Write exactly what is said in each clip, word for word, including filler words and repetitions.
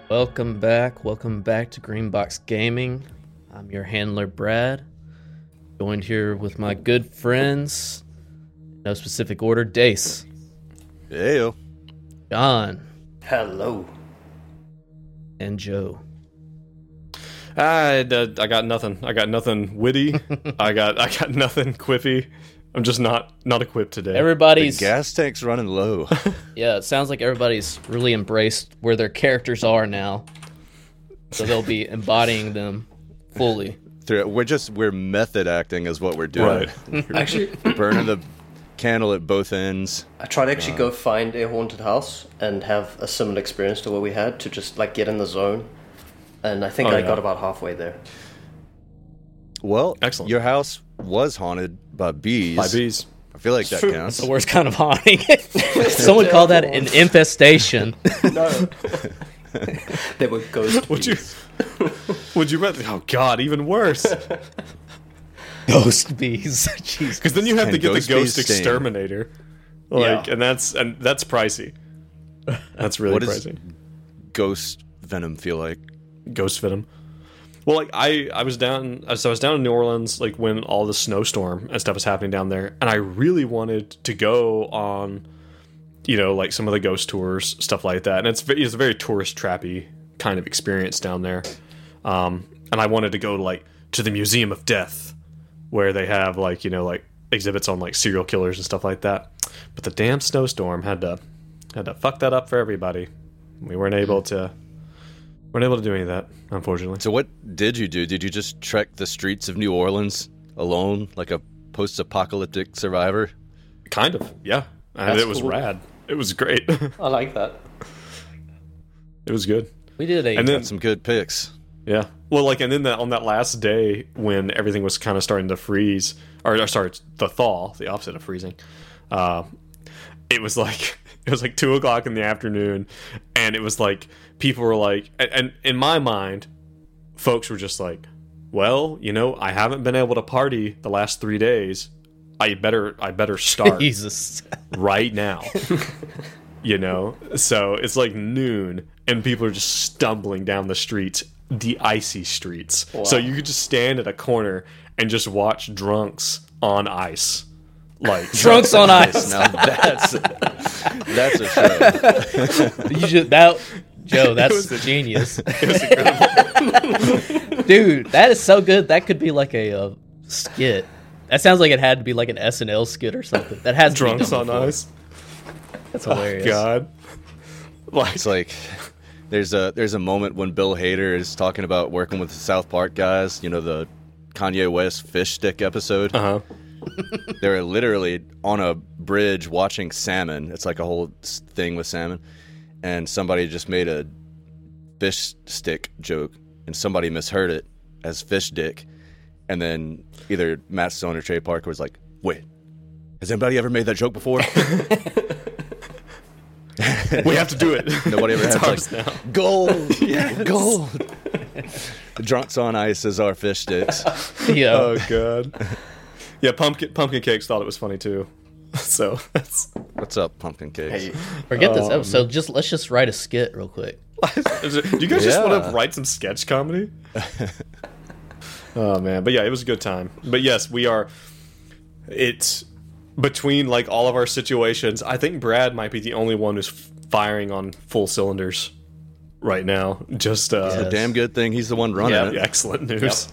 Welcome back. Welcome back to Greenbox Gaming. I'm your handler, Brad. Joined here with my good friends, no specific order, Dace. Heyo. John. Hello. And Joe. I, uh, I got nothing. I got nothing witty. I got I got nothing quippy. I'm just not not equipped today. Everybody's The gas tank's running low. yeah. It sounds like everybody's really embraced where their characters are now, so they'll be embodying them fully. We're just we're method acting is what we're doing. Right. Actually, Burning the candle at both ends. I tried to actually go find a haunted house and have a similar experience to what we had to just like get in the zone, and I think Oh, I yeah. got about halfway there. Well, Excellent. Your house was haunted by bees. By bees. I feel like that True. counts. The worst kind of haunting. Someone called that an infestation. No, they were ghost Would you? bees. Would you rather? Oh God, even worse. Ghost bees. Jeez. Because then you have And to get ghost the ghost bees sting. exterminator, like, Yeah. and that's and that's pricey. That's really What does pricey. ghost venom feel like? Ghost venom. Well, like I, I was down, so I was down in New Orleans, like when all the snowstorm and stuff was happening down there, and I really wanted to go on, you know, like some of the ghost tours, stuff like that. And it's ve- it's a very tourist trappy kind of experience down there. Um, and I wanted to go to like to the Museum of Death, where they have like you know like exhibits on like serial killers and stuff like that. But the damn snowstorm had to had to fuck that up for everybody. We weren't able to weren't able to do any of that, unfortunately. So what did you do? Did you just trek the streets of New Orleans alone, like a post-apocalyptic survivor? Kind of, yeah. And That's it was cool. rad. It was great. I like that. It was good. We did a And then, Got some good picks. yeah. Well, like, and then that on that last day when everything was kind of starting to freeze, or, or sorry, the thaw, the opposite of freezing. Uh, it was like it was like two o'clock in the afternoon, and it was like people were like, and, and in my mind, folks were just like, well, you know, I haven't been able to party the last three days. I better, I better start. Jesus. right now. You know? So it's like noon and people are just stumbling down the streets, the icy streets. Wow. So you could just stand at a corner and just watch drunks on ice. Like Drunks on ice. Now that's that's a show. You just, that, Joe, that's was a- genius. It was incredible. Dude, that is so good. That could be like a, uh skit. That sounds like it had to be like an S N L skit or something. That has to be Drunks done on before. ice. That's hilarious. God. Like It's like there's a there's a moment when Bill Hader is talking about working with the South Park guys. You know, the Kanye West fish stick episode. uh-huh. They're literally on a bridge watching salmon. It's like a whole s- thing with salmon, and somebody just made a fish stick joke, and somebody misheard it as fish dick, and then either Matt Stone or Trey Parker was like, "Wait, has anybody ever made that joke before?" We have to do it. Nobody ever It's has ours like now. gold, yeah, gold. Drunks on ice is our fish sticks. Yeah. Oh god. Yeah, pumpkin pumpkin cakes thought it was funny too. So that's What's up, pumpkin cakes? Hey, Forget this um, episode. Just let's just write a skit real quick. Is it- do you guys just want Yeah. to write some sketch comedy? Oh man, but yeah, it was a good time. But yes, we are. It's between like all of our situations. I think Brad might be the only one who's firing on full cylinders right now. Just uh, Yeah. A damn good thing he's the one running yeah, it. excellent news.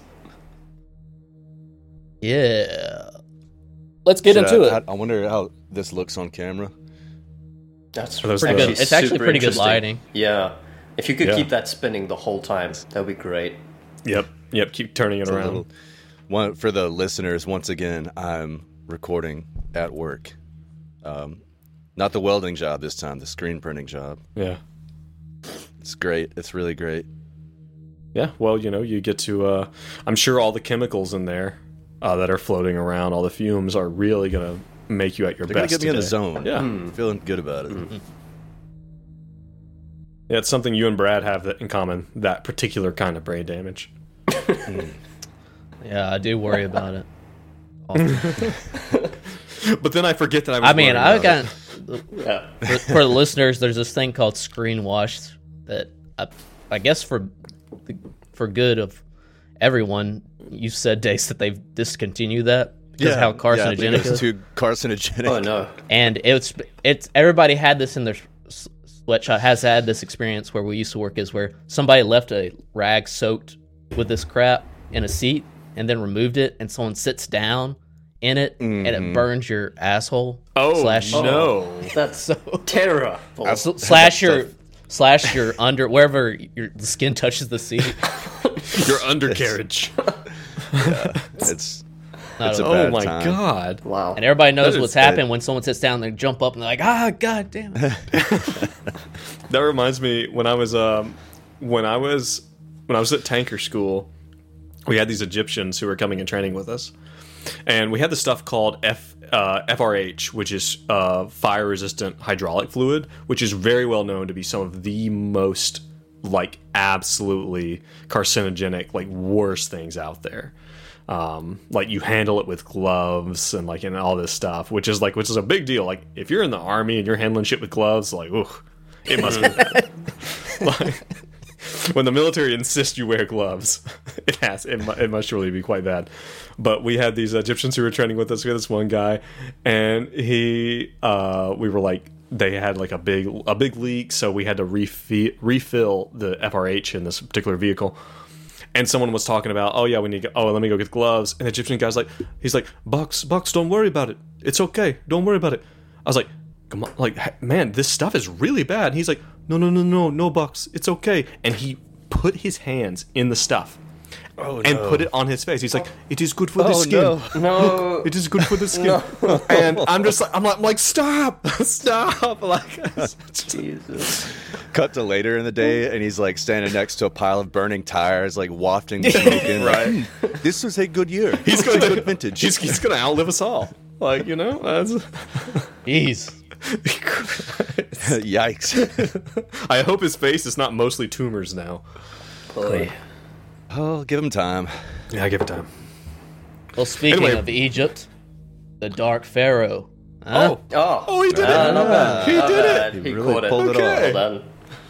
Yeah. Let's get Should into I, it. I wonder how this looks on camera. that's Are those Pretty the- good. It's actually super pretty good interesting. lighting. Yeah, if you could Yeah. keep that spinning the whole time, that would be great. Yep, yep. Keep turning it It's a around. little- one, for the listeners, once again, I'm recording at work. Um, not the welding job this time, the screen printing job. Yeah, It's great. It's really great. yeah. Well, you know, you get to. Uh, I'm sure all the chemicals in there uh, that are floating around, all the fumes, are really gonna make you at your They're going best. to get me in the today. zone. Yeah. I'm feeling good about it. Yeah, it's something you and Brad have that in common. That particular kind of brain damage. Yeah, I do worry about it. Often. But then I forget that I was. I mean, worried I've about got it. Yeah, for, for the listeners. There's this thing called screen wash that I I guess for the, for good of everyone, you said, Dace, that they've discontinued that because how carcinogenic yeah, it it's is. too carcinogenic. Oh no. And it's it's everybody had this in their s- sweatshop, has had this experience where we used to work, is where somebody left a rag soaked with this crap in a seat and then removed it, and someone sits down in it and it burns your asshole. Oh, slash no. That's So- terror. S- slash your slash your under wherever your the skin touches the seat. Your undercarriage. It's Not it's a a- Oh bad my time. god. Wow. And everybody knows That is what's it. happened when someone sits down. They jump up and they're like, "Ah, god damn it!" That reminds me when I was um when I was when I was at tanker school, we had these Egyptians who were coming and training with us, and we had this stuff called F uh, F R H, which is uh, fire resistant hydraulic fluid, which is very well known to be some of the most like absolutely carcinogenic, like worst things out there. Um, like you handle it with gloves and like and all this stuff, which is like which is a big deal. Like if you're in the army and you're handling shit with gloves, like ooh, it must be bad. Like, when the military insists you wear gloves, it has it, mu- it must surely be quite bad. But we had these Egyptians who were training with us. We had this one guy, and he uh, we were like they had like a big a big leak, so we had to refill refill the F R H in this particular vehicle. And someone was talking about, oh yeah, we need to go, oh, let me go get gloves. And the Egyptian guy's like, he's like, Bucks, Bucks, don't worry about it. It's okay. Don't worry about it. I was like, come on, like, man, this stuff is really bad. And he's like, no, no, no, no, no, Bucks, it's okay. And he put his hands in the stuff Oh, and no. put it on his face. He's like, it is good for the Oh, skin. no. No. It is good for the skin. And I'm just like, I'm like, I'm like stop, stop. Like, Jesus. Cut to later in the day, and he's like standing next to a pile of burning tires, like wafting the smoke in. Right. Like, "Hmm, this was a good year. he's This was gonna a good vintage. He's, he's gonna outlive us all. Like, you know, that's. Jeez. Yikes. I hope his face is not mostly tumors now. Boy. Oh, give him time. Yeah, give it time. Well, speaking Anyway. of Egypt, the Dark Pharaoh. Huh? Oh. Oh, he did Ah, it! not bad. He Not did it! bad. He He, really caught it. pulled it Okay. off. Well done.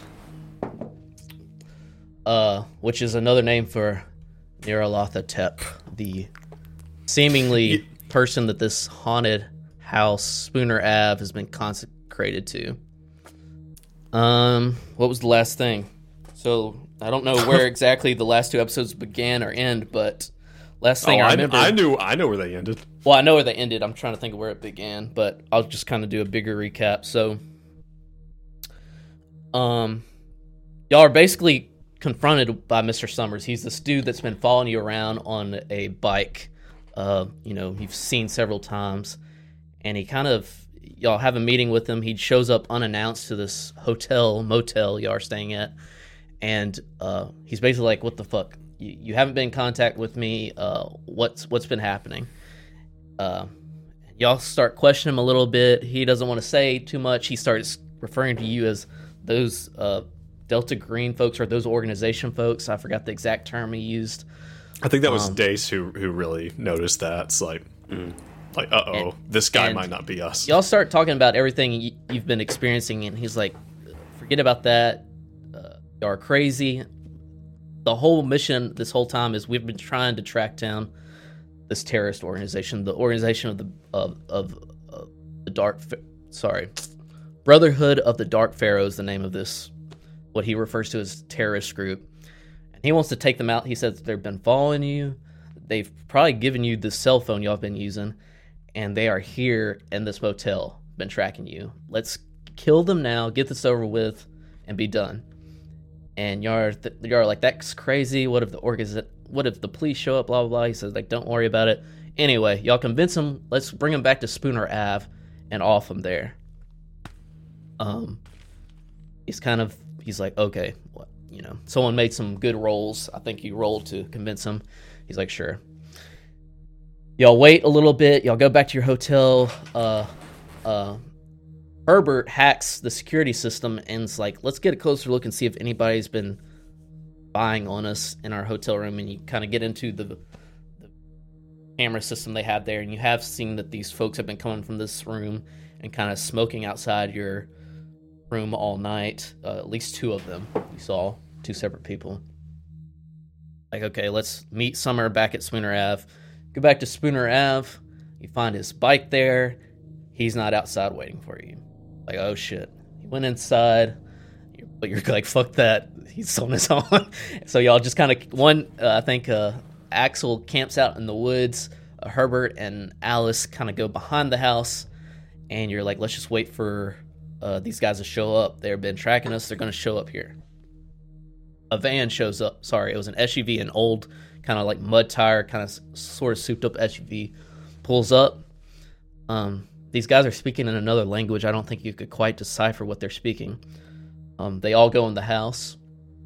uh, which is another name for Nyarlathotep, the seemingly person that this haunted house, Spooner Ave, has been consecrated to. Um, what was the last thing? So I don't know where exactly the last two episodes began or end, but last thing Oh, I I, remember. I knew I know where they ended. Well, I know where they ended. I'm trying to think of where it began, but I'll just kind of do a bigger recap. So, um, y'all are basically confronted by Mister Summers. He's this dude that's been following you around on a bike. Uh, you know, you've seen several times, and he kind of y'all have a meeting with him. He shows up unannounced to this hotel motel y'all are staying at, and uh, he's basically like, "What the fuck? You, you haven't been in contact with me. Uh, what's what's been happening?" Uh, y'all start questioning him a little bit. He doesn't want to say too much. He starts referring to you as those uh, Delta Green folks or those organization folks. I forgot the exact term he used. I think that was Um, Dace who who really noticed that. It's like, like, uh oh, And- this guy and might not be us. Y'all start talking about everything y- you've been experiencing, and he's like, forget about that. Uh, y'all are crazy. The whole mission this whole time is we've been trying to track down this terrorist organization, the organization of the of of, of the Dark, Ph- sorry, Brotherhood of the Dark Pharaoh is the name of this, what he refers to as terrorist group. And he wants to take them out. He says they've been following you. They've probably given you the cell phone y'all have been using, and they are here in this motel, been tracking you. Let's kill them now, get this over with, and be done. And y'all are, th- y'all are like, that's crazy. What if the org- What if the police show up? Blah blah blah. He says like, don't worry about it. Anyway, y'all convince him. Let's bring him back to Spooner Ave and off him there. Um, he's kind of he's like, okay, what you know, someone made some good rolls. I think you rolled to convince him. He's like, sure. Y'all wait a little bit. Y'all go back to your hotel. Uh, uh, Herbert hacks the security system and is like, let's get a closer look and see if anybody's been spying on us in our hotel room. And you kind of get into the, the camera system they have there, and you have seen that these folks have been coming from this room and kind of smoking outside your room all night. Uh, at least two of them you saw. two separate people. Like, okay, let's meet Summer back at Spooner Ave. Go back to Spooner Ave. You find his bike there. He's not outside waiting for you. Like, oh shit. He went inside, but you're like, fuck that. He's on his own. So y'all just kind of, one, uh, I think uh, Axel camps out in the woods. Uh, Herbert and Alice kind of go behind the house. And you're like, let's just wait for uh, these guys to show up. They've been tracking us. They're going to show up here. A van shows up. Sorry, it was an S U V, an old kind of like mud tire, kind of sort of souped up S U V. Pulls up. Um, these guys are speaking in another language. I don't think you could quite decipher what they're speaking. Um, they all go in the house.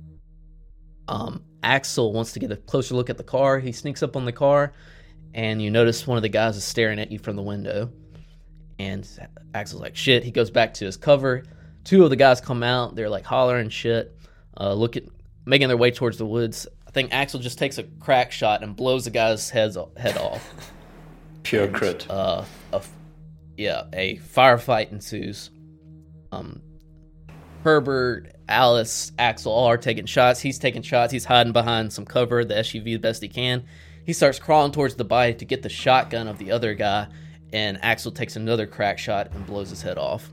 Um, Axel wants to get a closer look at the car. He sneaks up on the car, and you notice one of the guys is staring at you from the window. And Axel's like, shit. He goes back to his cover. Two of the guys come out. They're like hollering shit, uh, looking, making their way towards the woods. I think Axel just takes a crack shot and blows the guy's heads, head off. Pure And, crit. Uh, a, yeah, a firefight ensues. Um, Herbert, Alice, Axel all are taking shots. He's taking shots. He's hiding behind some cover, the S U V, the best he can. He starts crawling towards the body to get the shotgun of the other guy, and Axel takes another crack shot and blows his head off.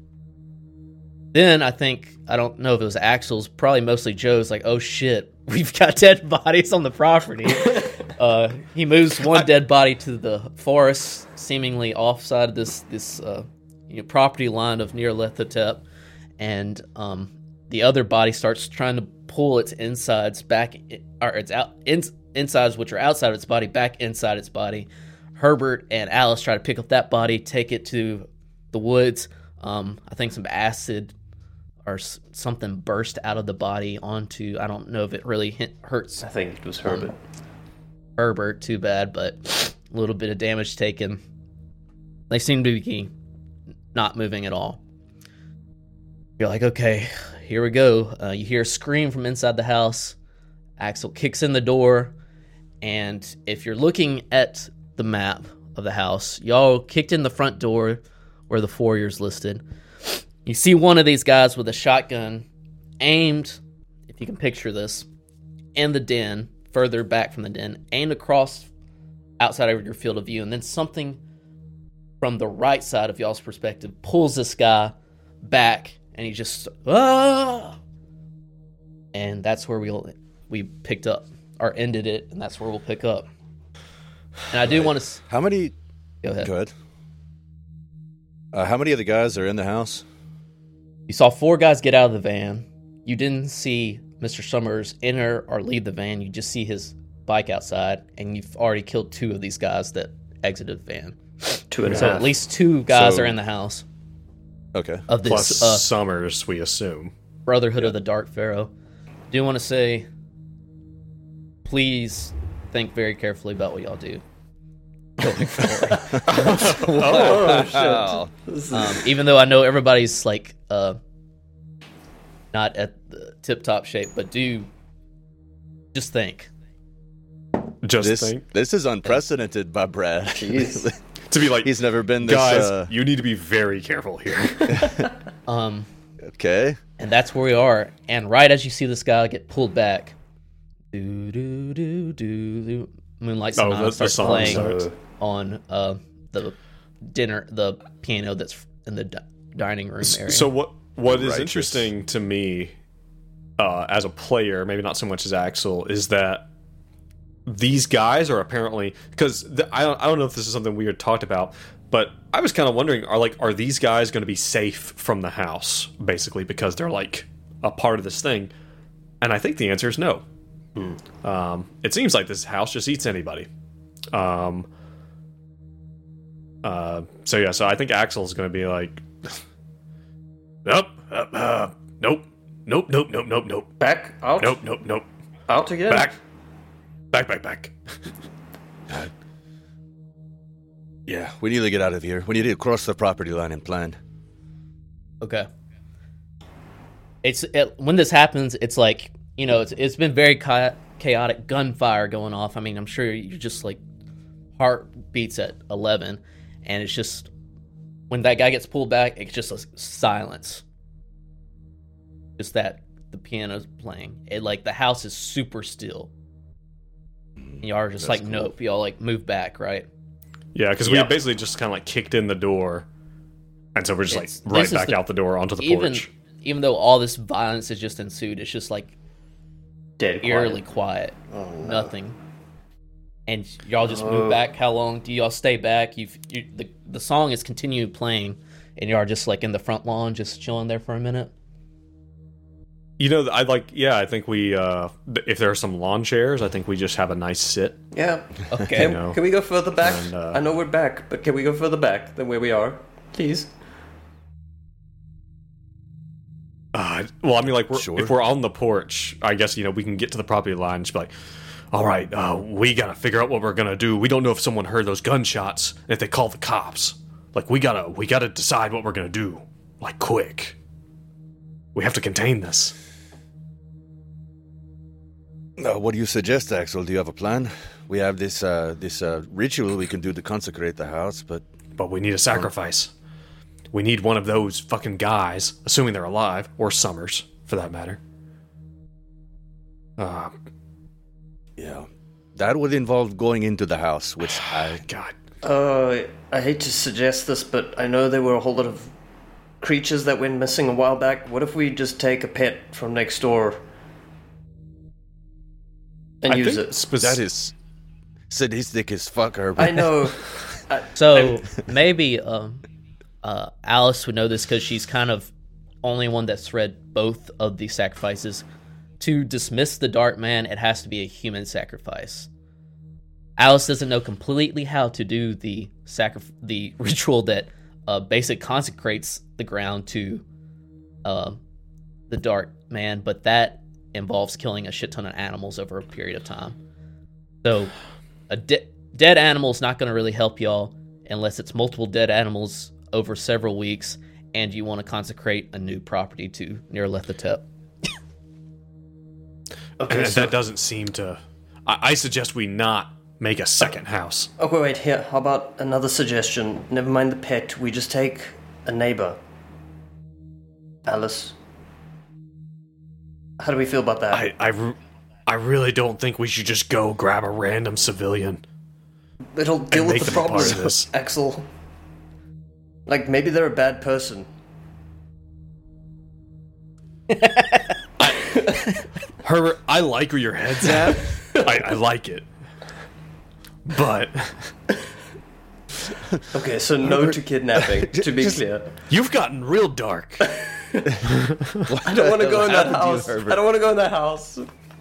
Then I think, I don't know if it was Axel's, probably mostly Joe's, like, oh shit, we've got dead bodies on the property. uh, he moves one dead body to the forest, seemingly offside this this uh, you know, property line of near Lethotep, and um, the other body starts trying to pull its insides back, or its out in, insides which are outside of its body back inside its body. Herbert and Alice try to pick up that body, take it to the woods. Um, I think some acid or s- something burst out of the body onto, I don't know if it really hit, hurts I think it was Herbert. um, Herbert, too bad, but a little bit of damage taken. They seem to be not moving at all. You're like, okay, here we go. Uh, you hear a scream from inside the house. Axel kicks in the door, and if you're looking at the map of the house, y'all kicked in the front door where the foyer's listed. You see one of these guys with a shotgun aimed, if you can picture this, in the den, further back from the den, aimed across outside of your field of view, and then something from the right side of y'all's perspective pulls this guy back, and he just, ah! And that's where we'll, we picked up, or ended it, and that's where we'll pick up. And I do Right. want to... How many? Go ahead. Go ahead. Uh, how many of the guys are in the house? You saw four guys get out of the van. You didn't see Mister Summers enter or leave the van. You just see his bike outside, and you've already killed two of these guys that exited the van. Two and a So half. at least two guys So- are in the house Okay. of this Plus uh, Summers, we assume. Brotherhood of the Dark Pharaoh. Do want to say, please think very carefully about what y'all do. Going forward. Oh, shit. Wow. Um, even though I know everybody's like uh, not at the tip-top shape, but do just think. Just This think. this is unprecedented by Brad. Jeez. To be like, He's never been this. guys, Uh, you need to be very careful here. Um, okay. and that's where we are. And right as you see this guy get pulled back, do do do do do, Moonlight Oh, Sonata the- the starts song playing starts. on uh, the dinner, the piano that's in the di- dining room area. So what what is Righteous. interesting to me uh, as a player, maybe not so much as Axel, is that these guys are apparently, because I don't I don't know if this is something we had talked about, but I was kind of wondering, are like are these guys going to be safe from the house basically because they're like a part of this thing? And I think the answer is no. Um, it seems like this house just eats anybody. Um, uh, so yeah, so I think Axel's going to be like, nope, uh, uh, nope, nope, nope, nope, nope, nope, Back out. nope, nope, nope, Out again. back, back, back, back. Yeah, we need to get out of here. We need to cross the property line and plan. Okay. It's it, when this happens, it's like, you know, it's it's been very cha- chaotic gunfire going off. I mean, I'm sure you just like heart beats at eleven, and it's just when that guy gets pulled back, it's just a silence. Just that the piano's playing. It like the house is super still. And y'all are just That's like, cool. nope. Y'all like move back, right? Yeah, because we Yeah. had basically just kind of like kicked in the door, and so we're just It's- like right this is back the- out the door onto the Even porch. even though all this violence has just ensued, it's just like Dead quiet. eerily quiet. Oh, no. Nothing. And y'all just Oh. move back. How long do y'all stay back? You've you, the the song is continuing playing, and y'all are just like in the front lawn, just chilling there for a minute. You know, I like. Yeah, I think we. Uh, th- if there are some lawn chairs, I think we just have a nice sit. Yeah. Okay. Can, know. can we go further back? And, uh, I know we're back, but can we go further back than where we are? Please. Uh, well, I mean, like, we're, Sure. if we're on the porch, I guess you know we can get to the property line and just be like, "All right, uh, we gotta figure out what we're gonna do. We don't know if someone heard those gunshots, and if they call the cops. Like, we gotta, we gotta decide what we're gonna do, like, quick. We have to contain this." Uh, what do you suggest, Axel? Do you have a plan? We have this uh, this uh, ritual we can do to consecrate the house, but But we need a sacrifice. We need one of those fucking guys, assuming they're alive, or Summers, for that matter. Uh, yeah, that would involve going into the house, which I God. Uh, I hate to suggest this, but I know there were a whole lot of creatures that went missing a while back. What if we just take a pet from next door and I use think it? spec- that is sadistic as fuck. Herbert. I know. I, So maybe um, uh, Alice would know this because she's kind of only one that's read both of these sacrifices. To dismiss the Dark Man, it has to be a human sacrifice. Alice doesn't know completely how to do the sacri- the ritual that uh, basically consecrates the ground to uh, the Dark Man, but that involves killing a shit ton of animals over a period of time. So a de- dead animal is not going to really help y'all unless it's multiple dead animals over several weeks, and you want to consecrate a new property to Nyarlathotep. okay, And so, that doesn't seem to. I, I suggest we not make a second house. okay, wait, here. How about another suggestion? Never mind the pet. We just take a neighbor. Alice. How do we feel about that? I, I, r- I really don't think we should just go grab a random civilian. It'll deal make with the them a part of problem, this. Axel. Like, maybe they're a bad person. Herbert, I like where your head's at. I, I like it. But Okay, so no to kidnapping, to be clear. you've gotten real dark. I don't want to go in that happened to you, house. Herbert? I don't want to go in that house.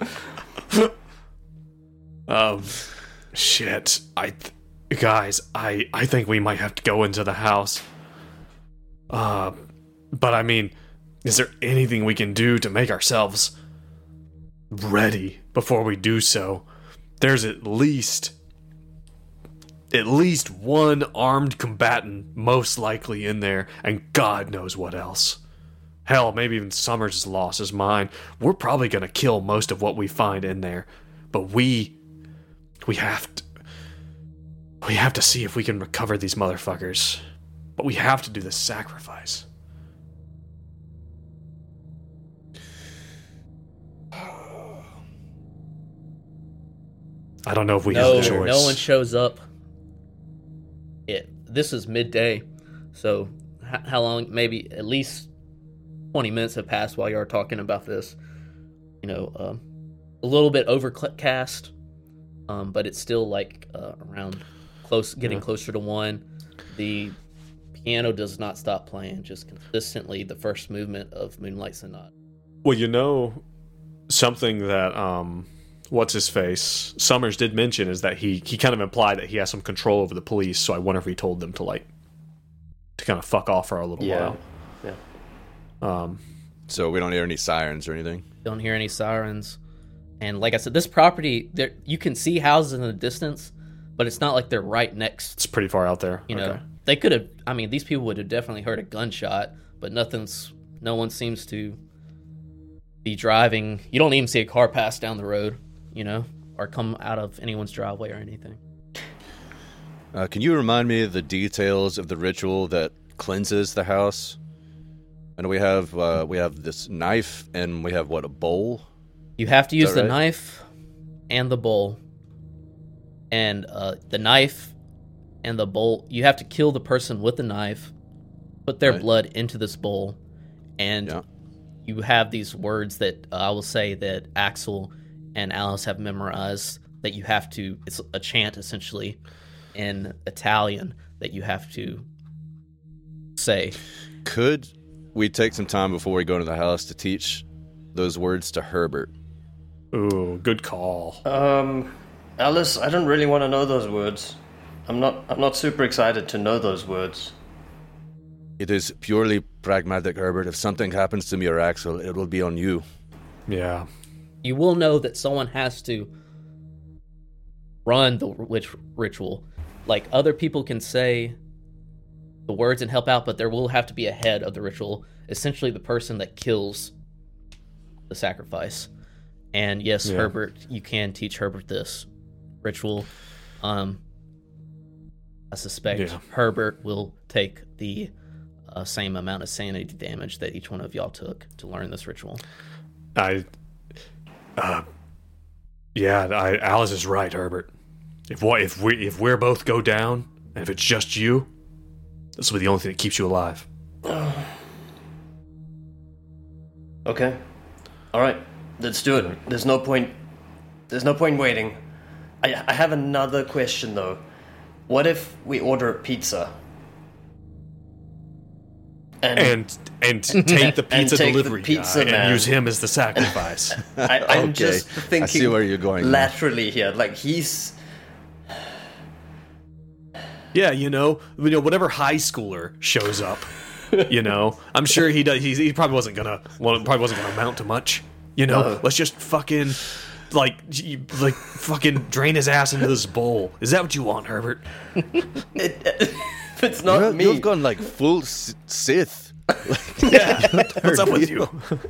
Um, shit. I, th- guys, I, I think we might have to go into the house. Uh, but I mean, is there anything we can do to make ourselves ready before we do so? There's at least, at least one armed combatant most likely in there, and God knows what else. Hell, maybe even Summers has lost his mind. We're probably gonna kill most of what we find in there, but we, we have to, we have to see if we can recover these motherfuckers. But we have to do the sacrifice. I don't know if we No, have the choice. no one shows up. It. This is midday, so h- how long? Maybe at least twenty minutes have passed while you are talking about this. You know, um, a little bit overcast, um, but it's still like uh, around close, getting Yeah. closer to one. The piano does not stop playing, just consistently the first movement of Moonlight Sonata. Well, you know, something that um, what's his face Summers did mention is that he he kind of implied that he has some control over the police. So I wonder if he told them to like to kind of fuck off for a little Yeah. while. Yeah. Um, So we don't hear any sirens or anything. Don't hear any sirens, and like I said, this property there you can see houses in the distance, but it's not like they're right next. it's pretty far out there. You know, Okay. they could have. I mean, these people would have definitely heard a gunshot, but nothing's. No one seems to be driving. You don't even see a car pass down the road, you know, or come out of anyone's driveway or anything. Uh, can you remind me of the details of the ritual that cleanses the house? And we have uh, we have this knife, and we have what, a bowl? You have to use that the right? knife and the bowl. And uh, the knife and the bowl, you have to kill the person with the knife, put their Right. blood into this bowl, and Yeah. you have these words that uh, I will say that Axel and Alice have memorized that you have to, it's a chant essentially in Italian that you have to say. Could we take some time before we go into the house to teach those words to Herbert? Ooh, good call. Um, Alice, I don't really want to know those words. I'm not. I'm not super excited to know those words. It is purely pragmatic, Herbert. If something happens to me or Axel, it will be on you. Yeah. You will know that someone has to run the witch ritual. Like, other people can say the words and help out, but there will have to be a head of the ritual, essentially the person that kills the sacrifice. And yes, Yeah. Herbert, you can teach Herbert this ritual. Um, I suspect Yeah. Herbert will take the uh, same amount of sanity damage that each one of y'all took to learn this ritual. I, uh, yeah, I, Alice is right, Herbert. If what if we if we're both go down, and if it's just you, this will be the only thing that keeps you alive. Okay. All right. Let's do it. There's no point. There's no point waiting. I I have another question though. What if we order a pizza? And and take the pizza take the delivery pizza guy man. and use him as the sacrifice. I, I'm Okay, just I thinking see where you're going now. laterally here. Like he's Yeah, you know, you know, whatever high schooler shows up, you know, I'm sure he does. He, he probably wasn't gonna, well, probably wasn't gonna amount to much. You know, No. let's just fucking, like, you- like, fucking drain his ass into this bowl. Is that what you want, Herbert? it, it's not You're- me. You've gone like full S- Sith. What's up with you?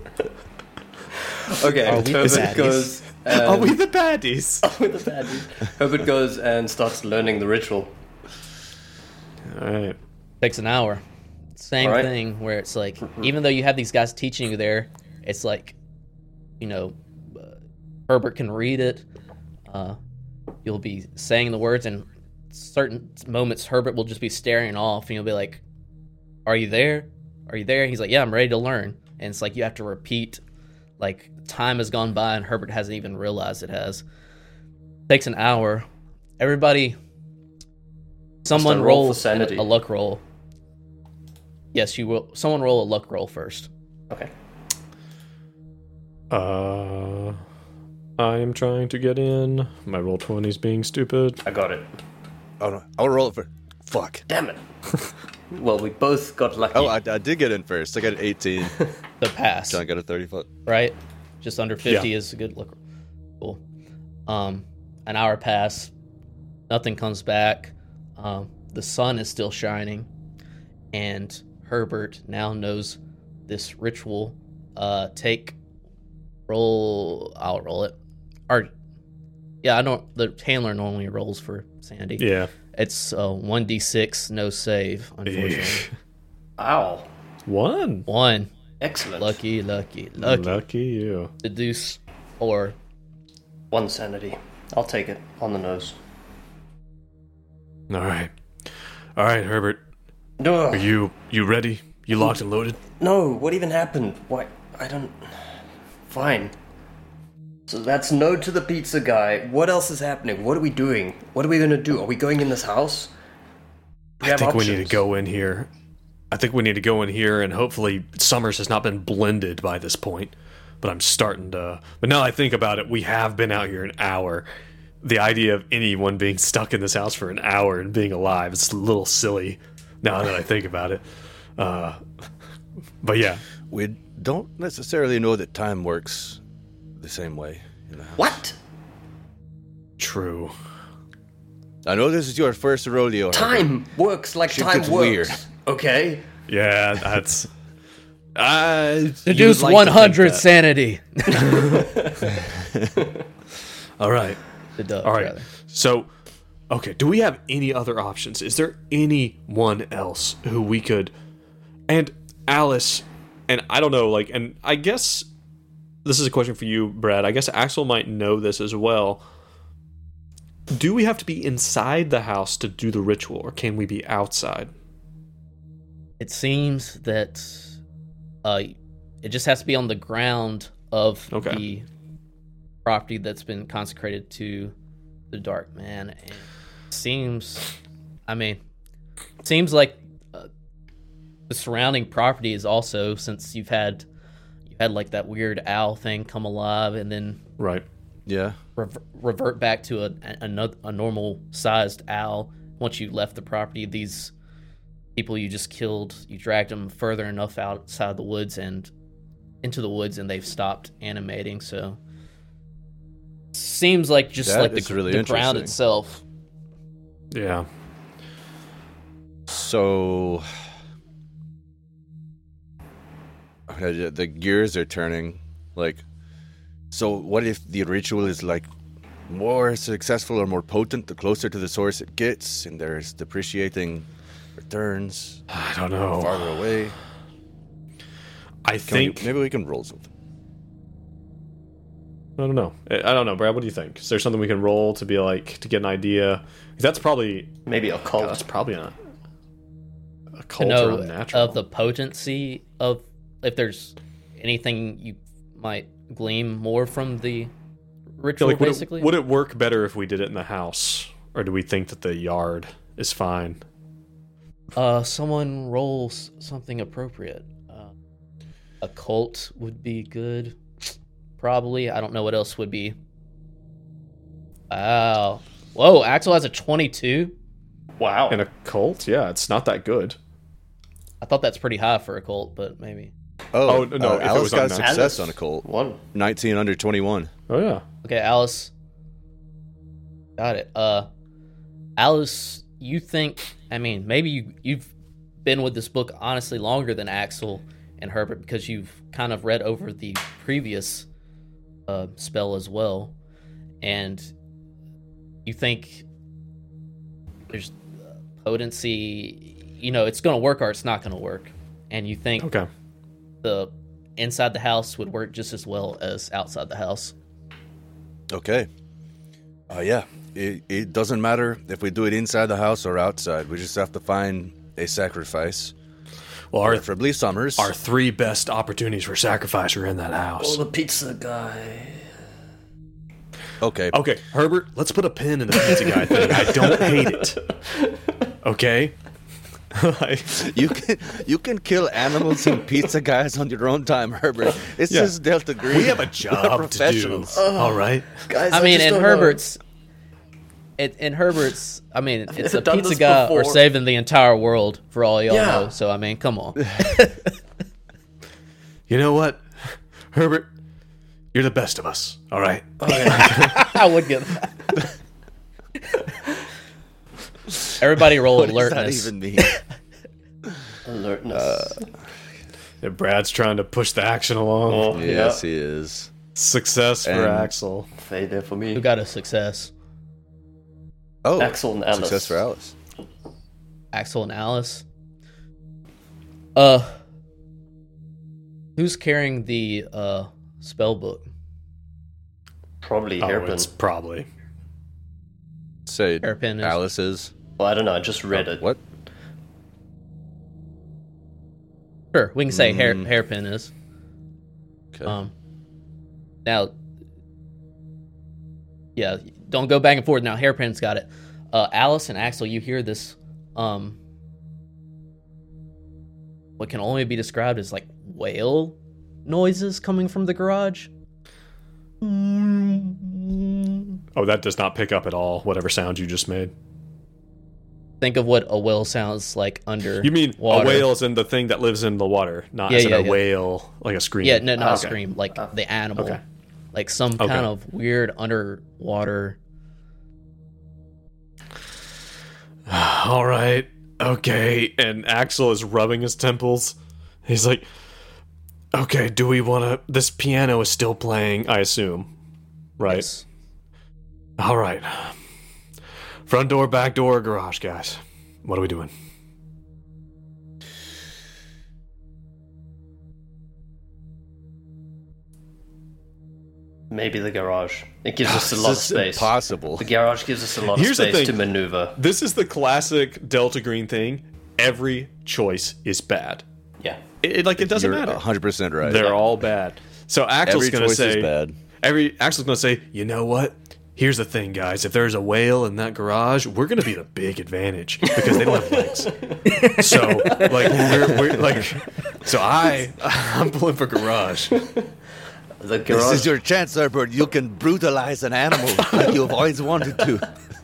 Okay, Are we the Herbert baddies? goes. Are And, we the baddies? with the baddies. Herbert goes and starts learning the ritual. All right. Takes an hour. Same All right. thing where it's like, even though you have these guys teaching you there, it's like, you know, uh, Herbert can read it. Uh, you'll be saying the words, and certain moments Herbert will just be staring off, and you'll be like, "Are you there? Are you there?" He's like, "Yeah, I'm ready to learn." And it's like you have to repeat. Like, time has gone by, and Herbert hasn't even realized it has. Takes an hour. Everybody, someone a roll roll for sanity. a luck roll. Yes, you will. Someone roll a luck roll first. Okay. Uh, I am trying to get in. My roll twenty is being stupid. I got it. Oh no, I'll roll it for. Fuck. Damn it. Well, we both got lucky. Oh, I, I did get in first. I got an eighteen. The pass, John got a thirty foot. right? Just under fifty Yeah. is a good look. Cool. Um, an hour pass. Nothing comes back. Um, the sun is still shining, and Herbert now knows this ritual. Uh, take roll. I'll roll it. Or yeah, I don't. The handler normally rolls for sanity. Yeah. It's uh, one d six, no save, unfortunately. Ow. One. One. Excellent. Lucky, lucky, lucky. Lucky you. The deuce or One sanity. I'll take it on the nose. All right. All right, Herbert. No. Are you you ready? You locked and loaded? No, what even happened? Why? I don't. Fine. So that's no to the pizza guy. What else is happening? What are we doing? What are we gonna do? Are we going in this house? We I have think we need options. to go in here. I think we need to go in here, and hopefully Summers has not been blended by this point. But I'm starting to. But now I think about it, we have been out here an hour. The idea of anyone being stuck in this house for an hour and being alive is a little silly. Now that I think about it, uh, but yeah, We don't necessarily know that time works the same way in the house. What? true. I know this is your first rodeo. Herbert. Time works like Shit time gets works. weird. Okay. Yeah, that's. Uh, deduce one hundred sanity. All right. Deduct, All right. rather. So, okay, do we have any other options? Is there anyone else who we could. And Alice, and I don't know, like, and I guess this is a question for you, Brad. I guess Axel might know this as well. Do we have to be inside the house to do the ritual, or can we be outside? It seems that uh, it just has to be on the ground of Okay. the property that's been consecrated to the Dark Man. And it seems, I mean, it seems like uh, the surrounding property is also, since you've had you had like that weird owl thing come alive and then Right. Yeah. rever- revert back to a, a, a normal sized owl. Once you left the property, these people you just killed, you dragged them further enough outside the woods and into the woods, and they've stopped animating. So seems like just That like is the, really the ground interesting. itself. Yeah. So okay, the gears are turning. Like, so what if the ritual is like more successful or more potent the closer to the source it gets, and there's depreciating returns I don't know. farther away? I Can we- think maybe we can roll something. I don't know. I I don't know, Brad. What do you think? Is there something we can roll to be like to get an idea? That's probably Maybe a God, cult. that's probably not a To cult or know unnatural. of the potency of, if there's anything you might glean more from the Yeah, ritual, like, would, basically. it, would it work better if we did it in the house, or do we think that the yard is fine? Uh, someone rolls something appropriate. Uh, a cult would be good, probably. I don't know what else would be. Wow. Whoa, Axel has a twenty-two. Wow. In a cult, yeah, it's not that good. I thought that's pretty high for a cult, but maybe. Oh, Oh, no, uh, if it Alice was got on- success Alice on a cult. One. nineteen under twenty-one. Oh yeah, Okay, Alice. Got it. Uh, Alice, you think? I mean, maybe you you've been with this book honestly longer than Axel and Herbert, because you've kind of read over the previous uh, spell as well, and you think there's uh, potency. You know, it's going to work or it's not going to work, and you think okay. the inside the house would work just as well as outside the house. Okay. Uh, yeah. It, it doesn't matter if we do it inside the house or outside. We just have to find a sacrifice. Well, our Preferably Summers. our three best opportunities for sacrifice are in that house. Oh, the pizza guy. Okay. Okay, Herbert, let's put a pin in the pizza guy thing. I don't hate it. Okay. Like, You can you can kill animals and pizza guys on your own time, Herbert. It's Yeah. just Delta Green. we have a We're job to do. professionals. All right. Guys, I mean, just in don't know. Herbert's, it, in Herbert's, I mean, it's never a done pizza this guy or before. saving the entire world for all y'all Yeah. know. So I mean, come on. You know what, Herbert, you're the best of us. All right. I would get that. Everybody roll What does that alertness. even mean? Alertness. Yeah, Brad's trying to push the action along. oh, Yes, yeah. he is. Success for And- Axel. Fade there for me. Who got a success? Oh, Axel and Alice. Success for Alice. Axel and Alice. Uh, who's carrying the uh spell book? Probably Oh, hairpin. it's probably. Say Hairpin is- Alice is. Well, I don't know. I just read it. What? Sure, we can say hair Mm. hairpin is. Okay. Um, now, yeah, don't go back and forth. Now, hairpin's got it. Uh, Alice and Axel, you hear this, um, what can only be described as like whale noises coming from the garage. Oh, that does not pick up at all. Whatever sound you just made. Think of what a whale sounds like under. You mean water. a whale is in the thing that lives in the water, not Yeah, as in yeah, a yeah. whale, like a scream. Yeah, no, not Ah, a okay. scream, like the animal, Okay. like some Okay. kind of weird underwater. All right. Okay. And Axel is rubbing his temples. He's like, okay, do we want to. This piano is still playing, I assume. Right. Yes. All right. Front door, back door, garage, guys. What are we doing? Maybe the garage. It gives us a lot of This is space. impossible. The garage gives us a lot Here's of the space thing. to maneuver. This is the classic Delta Green thing. Every choice is bad. Yeah. It, it- like it doesn't You're matter. one hundred percent right. They're all bad. So Axel's Every going to choice is say, bad. every Axel's going to say, you know what? Here's the thing, guys. If there's a whale in that garage, we're going to be at a big advantage because they don't have legs. So, like, we're, we're like, so I, I'm pulling for garage. The This garage. is your chance, Herbert. You can brutalize an animal like you've always wanted to.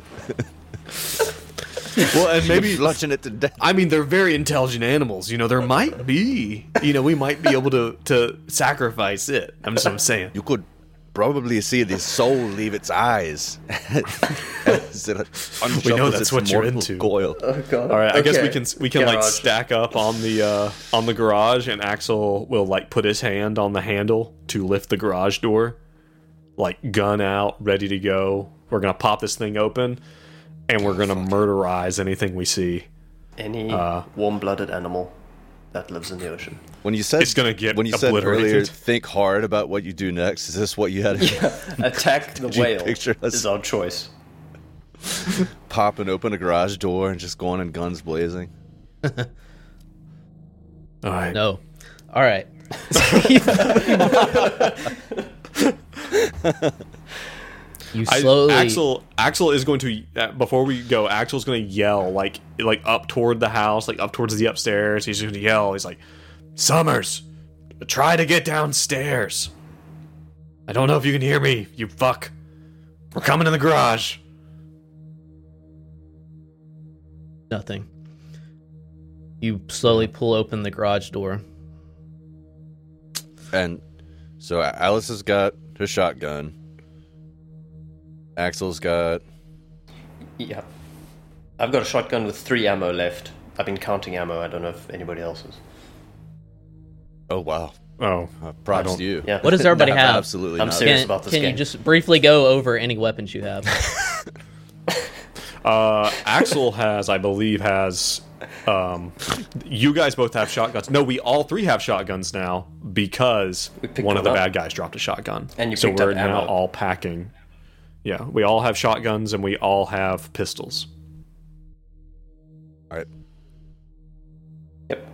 Well, and maybe Flushing it to death. I mean, they're very intelligent animals. You know, there might be, you know, we might be able to to sacrifice it. I'm just I'm saying. You could probably see the soul leave its eyes. As it We know unshuffles that's its what you're mortal into. Coil. Oh god. All right, I guess we Okay. can we can like Garage. stack up on the uh, on the garage, and Axel will like put his hand on the handle to lift the garage door, like gun out, ready to go. We're gonna pop this thing open, and we're gonna murderize anything we see. Any Uh, warm-blooded animal that lives in the ocean. When you said It's gonna get when you said obliterated. earlier, think hard about what you do next. Is this what you had? Attack the you whale picture us? is our choice. Popping open a garage door and just going in guns blazing. All right. No. All right. You I- slowly. Axel Axel is going to uh, before we go. Axel's going to yell like like up toward the house, like up towards the upstairs. He's going to yell. He's like, "Summers, try to get downstairs." I don't know if you can hear me, you fuck. We're coming in the garage. Nothing. You slowly pull open the garage door. And so Alice has got her shotgun. Axel's got. Yeah. I've got a shotgun with three ammo left. I've been counting ammo. I don't know if anybody else is. Oh wow! Oh, Uh, props don't- to you. Yeah. What does everybody No, have? Absolutely I'm not. serious. Can, about this can you game. just briefly go over any weapons you have? uh, Axel has, I believe, has. Um, you guys both have shotguns. No, we all three have shotguns now because We picked one of the one up. bad guys dropped a shotgun, And you so picked we're up now ammo. all packing. Yeah, we all have shotguns and we all have pistols. All right. Yep.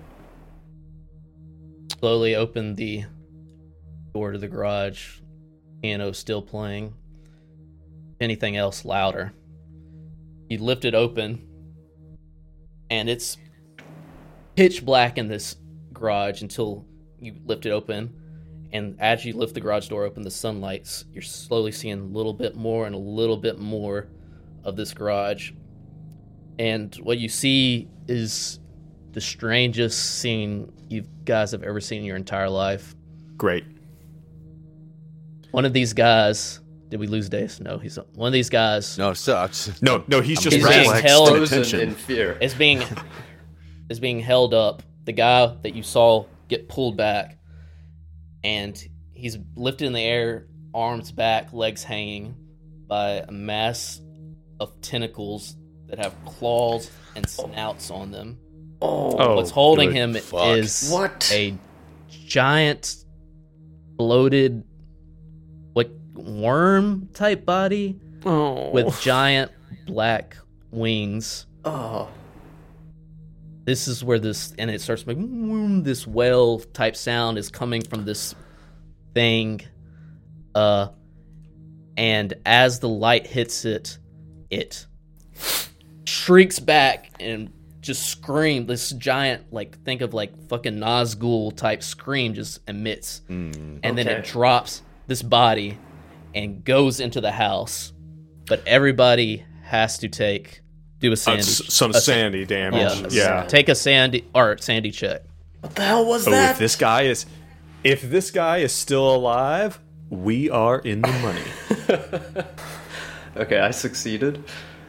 Slowly open the door to the garage. Piano still playing. Anything else louder. You lift it open, and it's pitch black in this garage until you lift it open. And as you lift the garage door open, the sunlights, you're slowly seeing a little bit more and a little bit more of this garage. And what you see is the strangest scene you guys have ever seen in your entire life. Great. One of these guys, did we lose Dace? No, he's one of these guys No, so I'm just- No, no, he's just He's being reflexed held- to Frozen attention. in fear. is being is being held up. The guy that you saw get pulled back, and he's lifted in the air, arms back, legs hanging, by a mass of tentacles that have claws and snouts on them. Oh, Oh, What's holding good him fuck. is What? a giant, bloated, like worm type body Oh. with giant black wings. oh. This is where this, and it starts making this whale type sound is coming from this thing. Uh, and as the light hits it, it shrieks back and just screams. This giant, like, think of like fucking Nazgul type scream just emits. Mm. And then Okay. it drops this body and goes into the house. But everybody has to take do a Uh, sandy, s- some a sa- sandy damage. yeah, Yeah. Take a sandy or sandy check. What the hell was Oh, that? if this guy is, if this guy is still alive, we are in the money. Okay, I succeeded.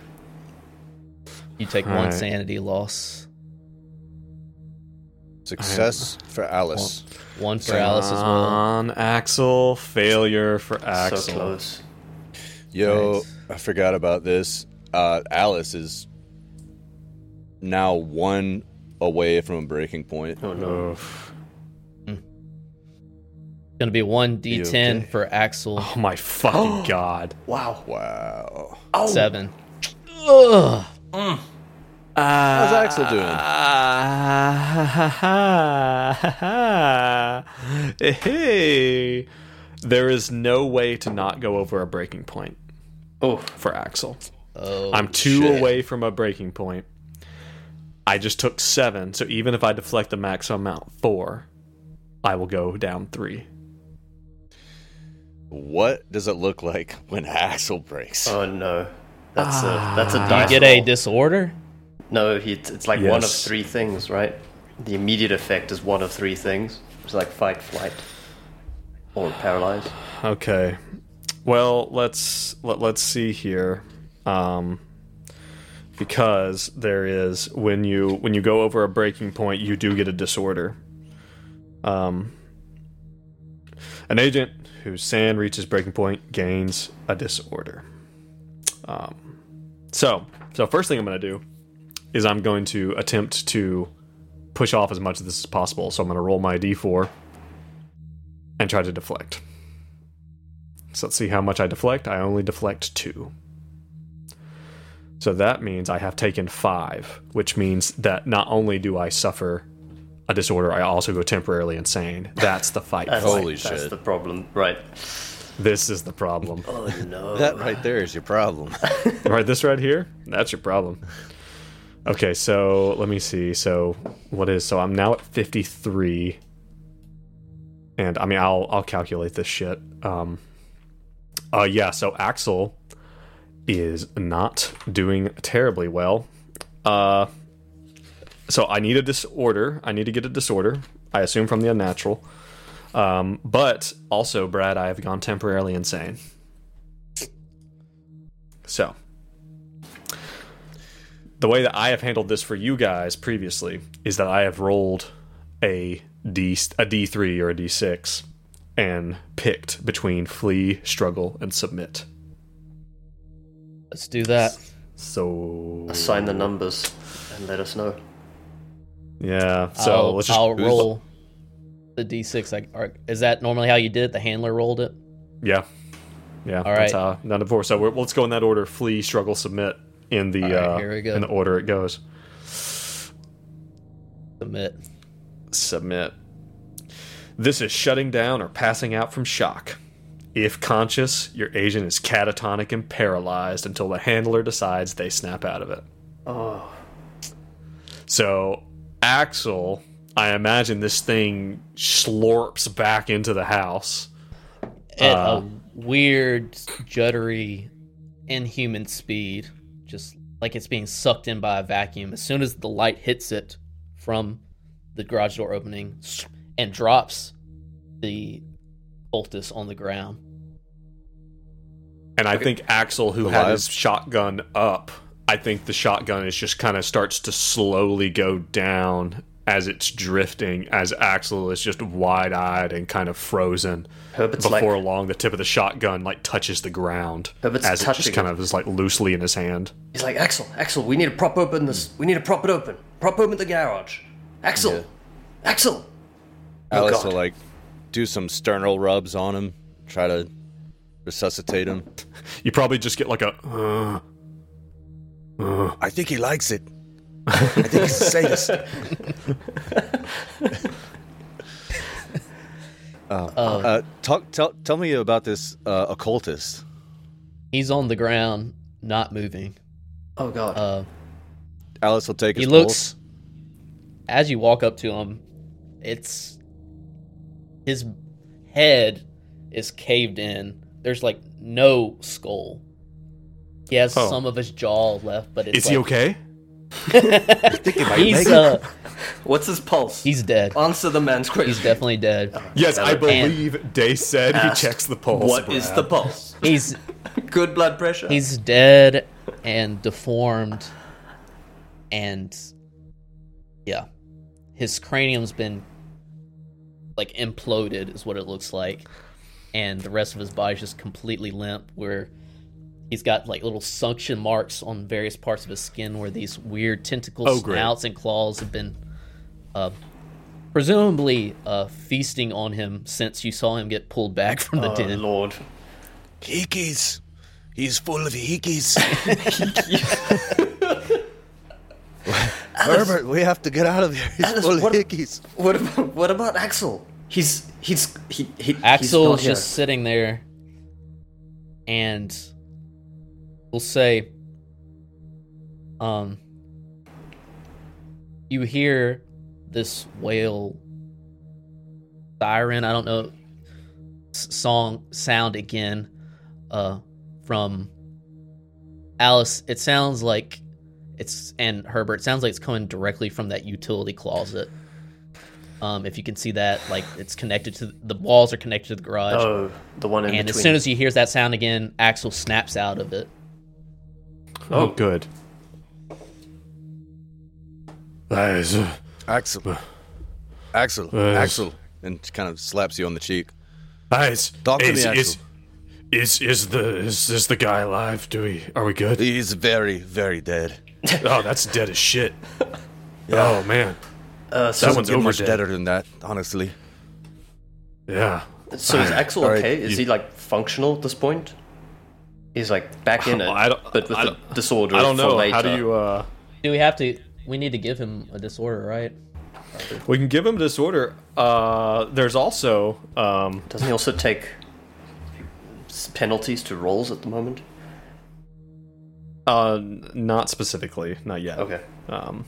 You take one Alright. sanity loss. Success for Alice. One for Alice as well. On Axel, failure for Axel. So close. Yo, Nice. I forgot about this. Uh, Alice is now one away from a breaking point. Oh no. Oof. Gonna be one d ten okay? for Axel. Oh my fucking god. Wow. Wow. Seven. Ugh. Uh, How's Axel doing? Hey, there is no way to not go over a breaking point Oh, for Axel. Oh, I'm two shit. away from a breaking point. I just took seven, so even if I deflect the maximum amount, four, I will go down three. What does it look like when Axel breaks? oh no. That's a that's a you dice get a roll. disorder. No, he, it's like one of Yes. three things, right? The immediate effect is one of three things. It's like fight, flight, or paralyze. Okay. Well, let's let, let's see here. Um, because there is when you when you go over a breaking point, you do get a disorder. Um, an agent whose sand reaches breaking point gains a disorder. Um, so so first thing I'm going to do is I'm going to attempt to push off as much of this as possible. So I'm going to roll my d four and try to deflect. So let's see how much I deflect. I only deflect two. So that means I have taken five, which means that not only do I suffer a disorder, I also go temporarily insane. That's the fight. That's, Holy that's shit. the problem, right? This is the problem. Oh no. That right there is your problem. Right, this right here? That's your problem. Okay, so let me see. So what is so I'm now at fifty-three. And I mean I'll I'll calculate this shit. Um uh yeah, so Axel is not doing terribly well. Uh so I need a disorder. I need to get a disorder. I assume from the unnatural. Um but also, Brad, I have gone temporarily insane. So the way that I have handled this for you guys previously is that I have rolled a D a D three or a D six and picked between flee, struggle, and submit. Let's do that. So Assign the numbers and let us know. yeah. So I'll, let's just I'll roll the d six. Like, or- is that normally how you did it? The handler rolled it. Yeah, yeah. All that's right. how none before. So we're, let's go in that order: flee, struggle, submit. In the All right, uh, here we go. in the order it goes. Submit. Submit. This is shutting down or passing out from shock. If conscious, your agent is catatonic and paralyzed until the handler decides they snap out of it. Oh, So, Axel, I imagine this thing slurps back into the house. At Uh, a weird, juddery, inhuman speed, just like it's being sucked in by a vacuum. As soon as the light hits it from the garage door opening and drops the cultist on the ground. And I think Axel, who had Alive. his shotgun up, I think the shotgun is just kind of starts to slowly go down as it's drifting, as Axel is just wide-eyed and kind of frozen. Herbert's Before like, long, the tip of the shotgun like touches the ground Herbert's as it just touching kind it. of is like loosely in his hand. he's like, Axel, Axel, we need to prop open this. We need to prop it open. Prop open the garage. Axel, Yeah. Axel. Oh, Alice God. will like do some sternal rubs on him, try to resuscitate him. You probably just get like a. Uh, I think he likes it. I think he's a sadist. uh, uh, talk, tell, tell me about this uh, occultist. He's on the ground, not moving. Oh God. Uh, Alice will take his he looks, pulse. as you walk up to him, it's his head is caved in. There's like no skull. He has Oh. some of his jaw left, but it's is he like, okay? he's uh, What's his pulse? he's dead. Answer the man's question. He's definitely dead. Yes, I And- believe Day said he Ask, checks the pulse. What is Brad. the pulse? He's Good blood pressure. he's dead and deformed, and yeah, his cranium's been like imploded, is what it looks like, and the rest of his body's just completely limp. Where he's got like little suction marks on various parts of his skin where these weird tentacle Oh, great. snouts and claws have been uh, presumably uh, feasting on him since you saw him get pulled back from the Oh, den. Lord. Hickeys. He's full of hickeys. Herbert, we have to get out of here. He's Alice, full of what- hickeys. What about, what about Axel? He's he's he, he he's Axel's not here. just sitting there, and we'll say, um, you hear this wail, siren. I don't know, s- song sound again, uh, from Alice. It sounds like it's and Herbert. It sounds like it's coming directly from that utility closet. Um, if you can see that, like it's connected to the walls are connected to the garage. Oh, the one in And between. as soon as he hears that sound again, Axel snaps out of it. Oh, good. Guys, Axel. Axel. Uh, Axel. And kind of slaps you on the cheek. guys, Talk to is, me, is, is is the is this the guy alive? Do we are we good? He's very, very dead. Oh, that's dead as shit. Oh man, uh, so, that one's Get over much dead. deader than that, honestly. Yeah. so is Axel All right, okay? Is you- he like functional at this point? He's like back in it, I don't- but with I the don't- disorder. I don't for know. later. How do you? uh Do we have to? We need to give him a disorder, right? We can give him disorder. Uh, there's also um, Doesn't he also take s- penalties to rolls at the moment? uh, not specifically, not yet. Okay. Um,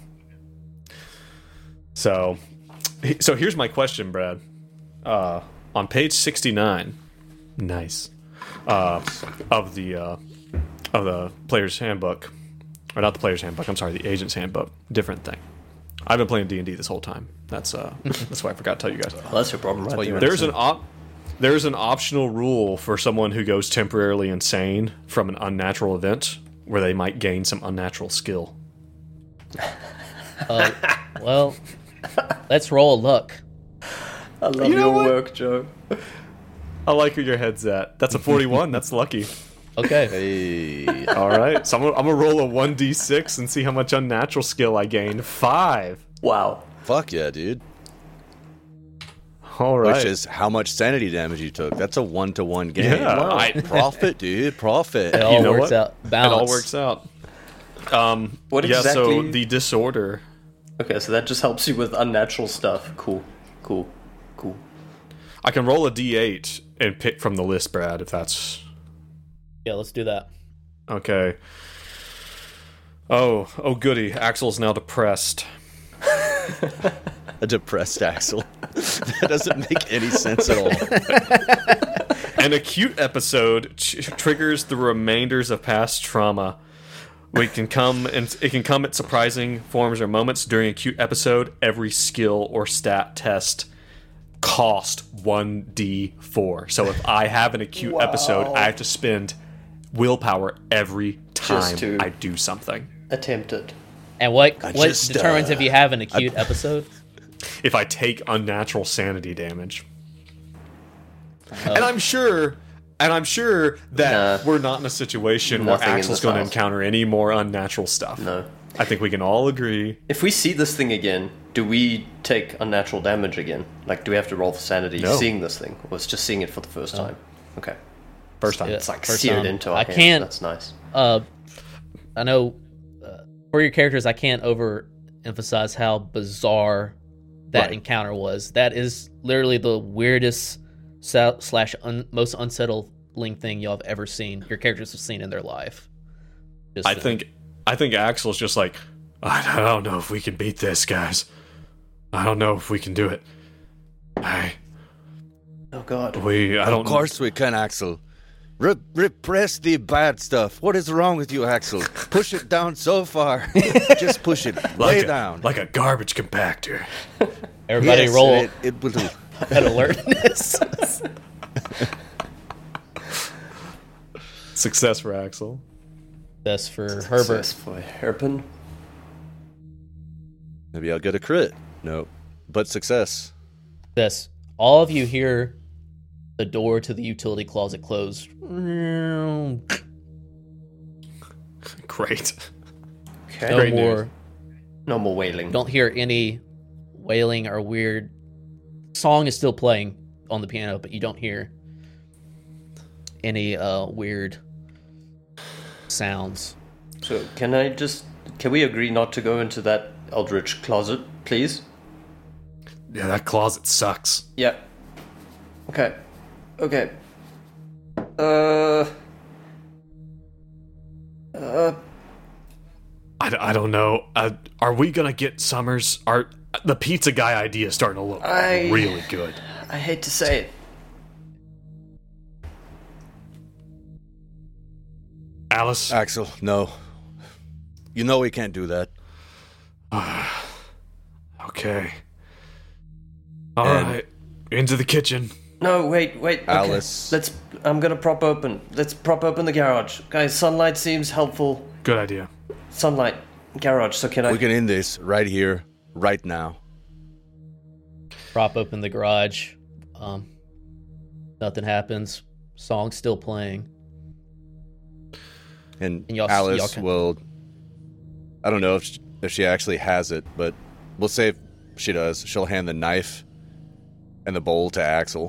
so, he- so here's my question, Brad. Uh, on page sixty-nine, nice, uh, of the uh, of the player's handbook, or not the player's handbook. I'm sorry, the agent's handbook. Different thing. I've been playing D and D this whole time. That's uh, that's why I forgot to tell you guys. Well, that's your problem, right? why you there. were- There's an op- there's an optional rule for someone who goes temporarily insane from an unnatural event, where they might gain some unnatural skill. Uh, well, let's roll a luck. I love You know your what? work, Joe. I like where your head's at. That's a forty-one. That's lucky. Okay. Hey. All right, so I'm gonna, I'm gonna roll a one d six and see how much unnatural skill I gain. Five. Wow. Fuck yeah, dude. All right. Which is how much sanity damage you took. That's a one-to-one game. Yeah, Wow. I- Profit, dude. Profit. It all know works what? out. it Balance. all works out. Um, What yeah, so exactly- the disorder. Okay, so that just helps you with unnatural stuff. Cool. Cool. Cool. I can roll a d eight and pick from the list, Brad, if that's Yeah, let's do that. okay. Oh, oh, goody! Axel's now depressed. A depressed Axel. That doesn't make any sense at all. An acute episode ch- triggers the remainders of past trauma. We can come and it can come at surprising forms or moments during acute episode. Every skill or stat test cost one d four. So if I have an acute episode, I have to spend willpower every time Just to- I do something. Attempted. And what I what just, determines uh, if you have an acute episode? If I take unnatural sanity damage. And I'm sure and I'm sure that Nah. we're not in a situation where Nothing in Axel's this going to house. encounter any more unnatural stuff. No. I think we can all agree. If we see this thing again, do we take unnatural damage again? Like, do we have to roll for sanity No. seeing this thing? Or it's just seeing it for the first time? Okay. First time. Yeah. It's like First seared time. into our I heads. can't- That's nice. Uh, I know uh, for your characters, I can't overemphasize how bizarre that Right. encounter was. That is literally the weirdest sa- slash un- most unsettling thing y'all have ever seen. Your characters have seen in their life. Just, I uh, think I think Axel's just like, I don't know if we can beat this, guys. I don't know if we can do it. I Oh, God. we I don't Of course we can, Axel. Re- repress the bad stuff. What is wrong with you, Axel? Push it down so far. Just push it like way a, down. like a garbage compactor. everybody Yes, roll It, it will do. at alertness. Success for Axel. That's for Herbert. Success for Herpen. Maybe I'll get a crit. No, but success. This. All of you hear the door to the utility closet close. Great. Okay. No Great more. news. No more wailing. Don't hear any wailing or weird song is still playing on the piano, but you don't hear any uh, weird sounds. So can I just can we agree not to go into that eldritch closet, please? Yeah, that closet sucks. Yeah. Okay. Okay. Uh. Uh. I, d- I don't know. Uh, are we gonna get Summers? Are the pizza guy idea is starting to look I- really good? I hate to say it. Alice, Axel, no. You know we can't do that. okay. All right, And- into the kitchen. No, wait, wait. Okay. Alice. Let's. I'm gonna prop open. Let's prop open the garage, guys. Sunlight seems helpful. Good idea. Sunlight, garage. So can I? We can end this right here, right now. Prop open the garage. Um, nothing happens. Song's still playing. And, And y'all- Alice y'all can- will. I don't know if she, if she actually has it, but we'll say if she does. She'll hand the knife and the bowl to Axel.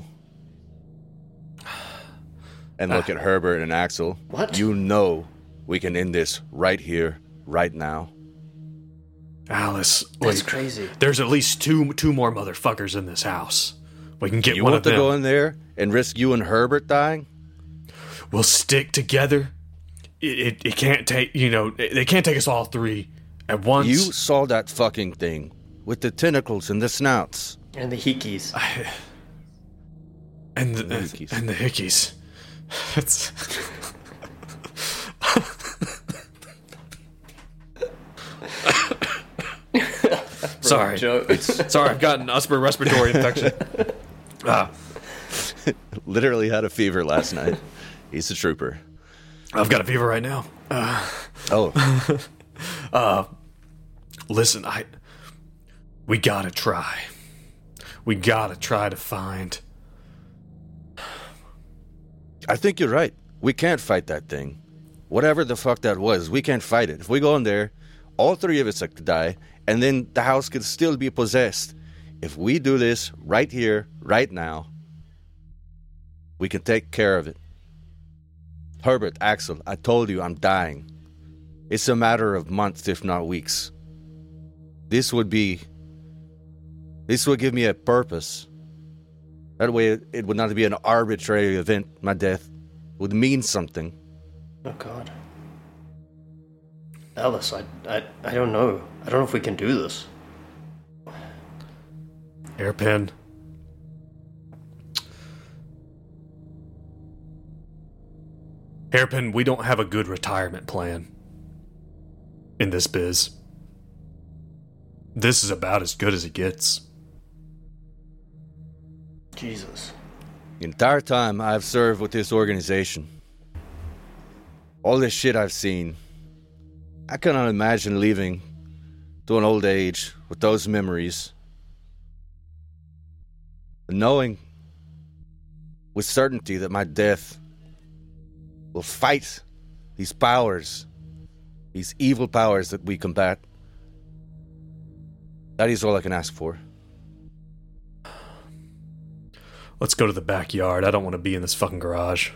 And look at Herbert and Axel. What? You know we can end this right here, right now. Alice, That's wait, crazy. there's at least two two more motherfuckers in this house. We can get You one want of to them. go in there and risk you and Herbert dying? We'll stick together. It, it it can't take you know they can't take us all three at once. You saw that fucking thing with the tentacles and the snouts. And the hickeys. and the, the hickeys. and the hickeys. It's sorry, Joe. sorry. I've got an upper respiratory infection. Ah, Literally had a fever last night. He's a trooper. I've got a fever right now. Oh, Listen, I we gotta try. We gotta try to find. I think you're right. We can't fight that thing. Whatever the fuck that was, we can't fight it. If we go in there, all three of us could die, and then the house could still be possessed. If we do this right here, right now, we can take care of it. Herbert, Axel, I told you I'm dying. It's a matter of months, if not weeks. This would be... This would give me a purpose. That way it, it would not be an arbitrary event, my death. It would mean something. Oh God. Alice, I, I, I don't know. I don't know if we can do this. Hairpin. Hairpin, we don't have a good retirement plan in this biz. This is about as good as it gets. Jesus. The entire time I've served with this organization, all this shit I've seen, I cannot imagine leaving to an old age with those memories. Knowing with certainty that my death will fight these powers, these evil powers that we combat. That is all I can ask for. Let's go to the backyard. I don't want to be in this fucking garage.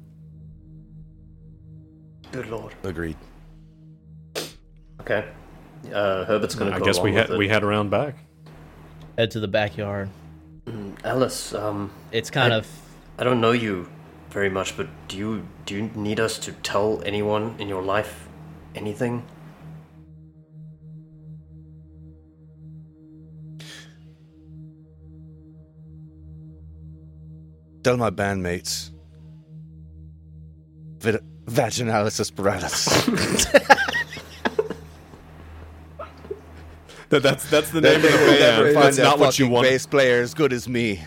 Good Lord. Agreed. Okay. Uh, Herbert's gonna I go guess along we with had it. we had around back. Head to the backyard. Alice, um, It's kind I- of I don't know you very much, but do you do you need us to tell anyone in your life anything? Tell my bandmates. Vid- Vaginalis aspiratus. That, that's that's the They name of the will never band. find That's a not what you fucking want. bass player as good as me.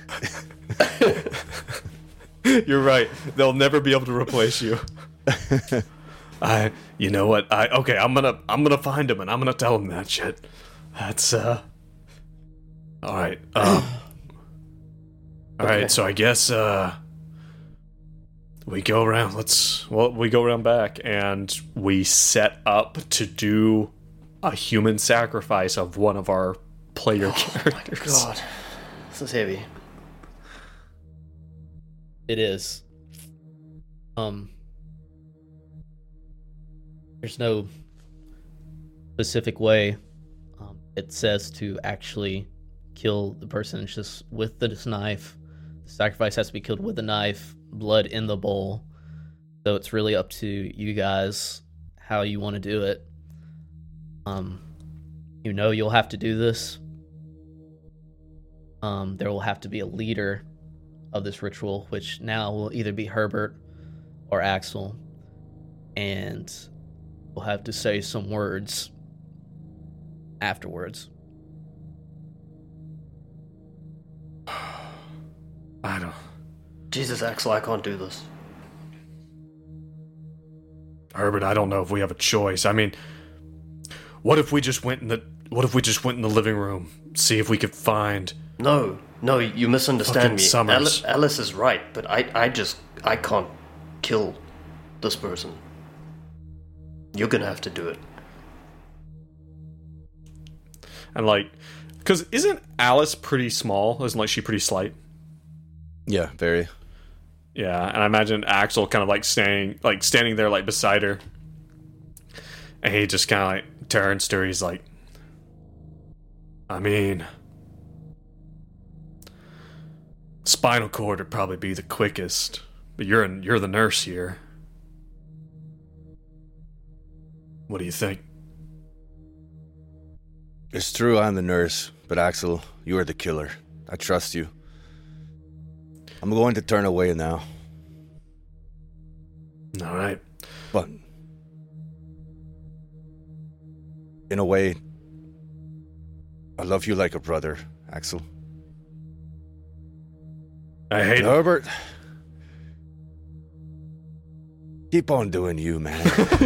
You're right. They'll never be able to replace you. I, you know what? I okay. I'm gonna I'm gonna find him and I'm gonna tell him that shit. That's uh. All right. Um, all Okay. right. So I guess uh. We go around. Let's well, we go around back and we set up to do a human sacrifice of one of our play your Oh characters. God, this is heavy. It is. Um, there's no specific way um, it says to actually kill the person. It's just with this knife. The sacrifice has to be killed with a knife, blood in the bowl. So it's really up to you guys how you want to do it. Um, you know you'll have to do this. Um, there will have to be a leader of this ritual, which now will either be Herbert or Axel, and we'll have to say some words afterwards. I don't. Jesus, Axel, I can't do this. Herbert, I don't know if we have a choice. I mean, what if we just went in the what if we just went in the living room, see if we could find No, no, you misunderstand Fucking me. Summers. Alice, Alice is right, but I, I just, I can't kill this person. You're gonna have to do it. and like, because isn't Alice pretty small? Isn't like she pretty slight? Yeah, very. Yeah, and I imagine Axel kind of like standing, like standing there, like beside her, and he just kind of like turns to her. He's like, "I mean, spinal cord would probably be the quickest, but you're an, you're the nurse here. What do you think?" It's true, I'm the nurse, but Axel, you are the killer. I trust you. I'm going to turn away now. All right. But in a way, I love you like a brother, Axel. I hate it. Herbert, keep on doing you, man.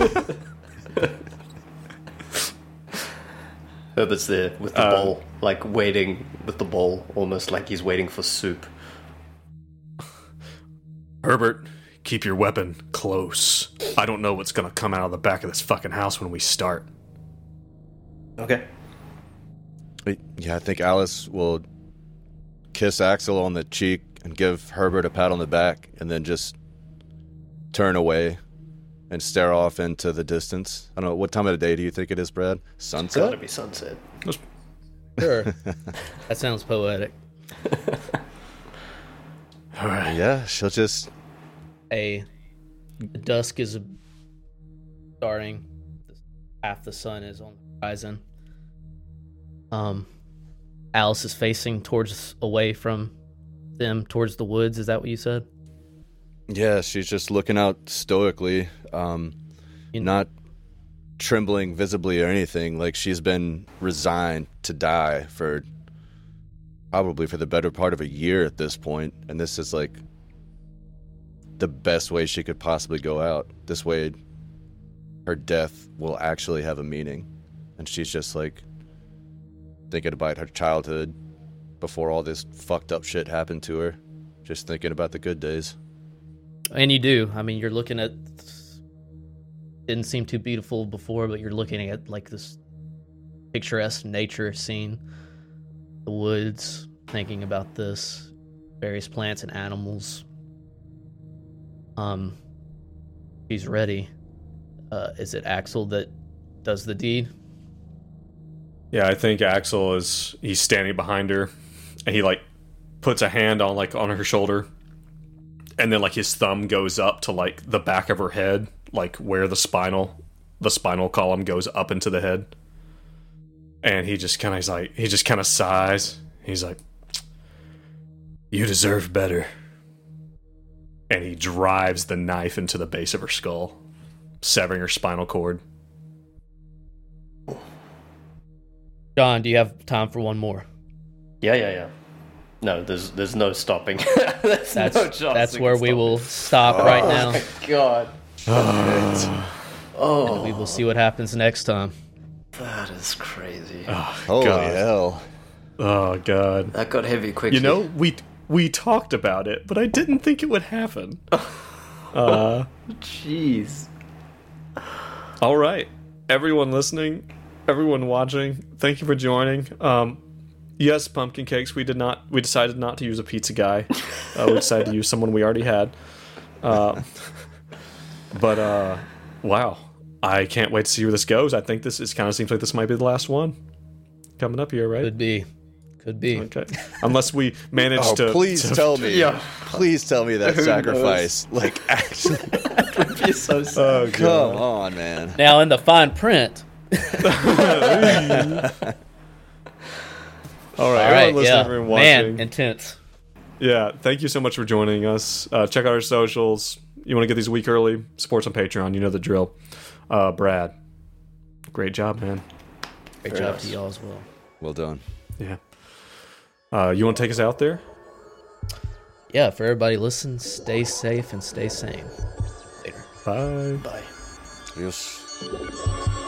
Herbert's there with the Uh, bowl, like waiting with the bowl, almost like he's waiting for soup. Herbert, keep your weapon close. I don't know what's gonna come out of the back of this fucking house when we start. Okay. Yeah, I think Alice will kiss Axel on the cheek and give Herbert a pat on the back and then just turn away and stare off into the distance. I don't know, what time of the day do you think it is, Brad? It's Sunset? gotta be sunset. Sure. That sounds poetic. All right. Yeah, she'll just... A the dusk is starting. Half the sun is on the horizon. Um, Alice is facing towards away from them, towards the woods. Is that what you said? Yeah, she's just looking out stoically, um, You know- not trembling visibly or anything. Like, she's been resigned to die for probably for the better part of a year at this point, and this is like the best way she could possibly go out. This way, her death will actually have a meaning, and she's just like thinking about her childhood before all this fucked up shit happened to her, just thinking about the good days. And you do. I mean, you're looking at. Didn't seem too beautiful before, but you're looking at like this picturesque nature scene, the woods. Thinking about this, various plants and animals. Um, she's ready. Uh, is it Axel that does the deed? Yeah, I think Axel is he's standing behind her, and he like puts a hand on like on her shoulder, and then like his thumb goes up to like the back of her head, like where the spinal the spinal column goes up into the head. And he just kind of like he just kind of sighs. He's like, "You deserve better." And he drives the knife into the base of her skull, severing her spinal cord. John, do you have time for one more? Yeah, yeah, yeah. No, there's there's no stopping. there's That's no chance that's we where can we stop will it. stop right now, God. Oh, and we will see what happens next time. that is crazy. Holy God. hell. Oh god. That got heavy quickly. You know, we we talked about it, but I didn't think it would happen. Uh, jeez. all right, everyone listening, everyone watching, thank you for joining. Um, yes, pumpkin cakes. We did not. We decided not to use a pizza guy. Uh, we decided to use someone we already had. Uh, but uh, wow, I can't wait to see where this goes. I think this is kind of seems like this might be the last one coming up here, right? Could be. Could be. Okay. Unless we manage Oh, to. please to- tell me. Yeah. Please tell me that Who sacrifice. Like, actually. It'd be so sad. Oh, Come God. on, man. Now in the fine print. All right. All everyone right. listening, Yeah. everyone watching. Man, intense. Yeah, thank you so much for joining us. Uh, check out our socials. You want to get these a week early? Support on Patreon. You know the drill. Uh, Brad, great job, man. Great Very job nice. to y'all as well. Well done. Yeah. Uh, you want to take us out there? Yeah, for everybody listening, stay safe and stay sane. Later. Bye. Bye. Adios.